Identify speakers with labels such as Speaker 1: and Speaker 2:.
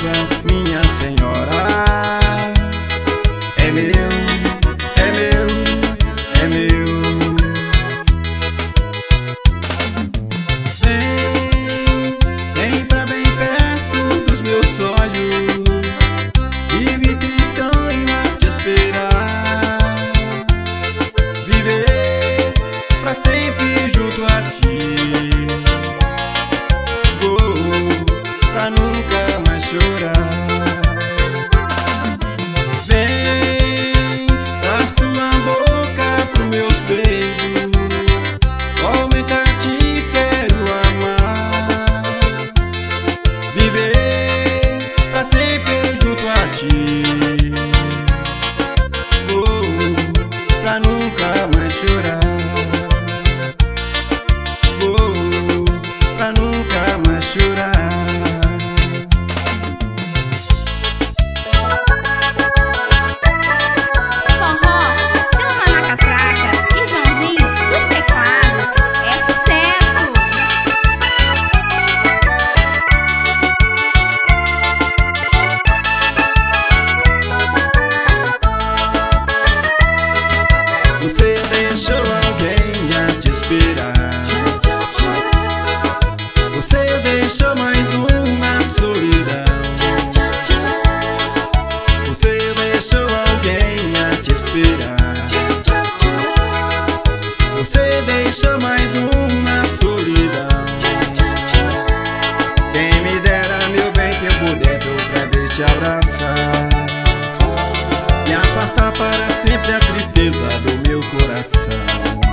Speaker 1: casa, minha senhora. É meu, é meu, é meu. Vem, vem pra bem perto dos meus olhos e me tristonho a te esperar. Viver pra sempre junto a ti, pra nunca mais chorar. Vem, traz tua boca pros meus beijos, somente a ti quero amar. Viver pra sempre junto a ti, pra nunca mais chorar. Pra nunca mais chorar. Você deixou alguém a te esperar. Você deixou mais uma solidão. Você deixou alguém a te esperar. Você deixou mais uma solidão. Quem me dera, meu bem, que eu pudesse outra vez te abraçar e afastar para sempre a tristeza do meu coração.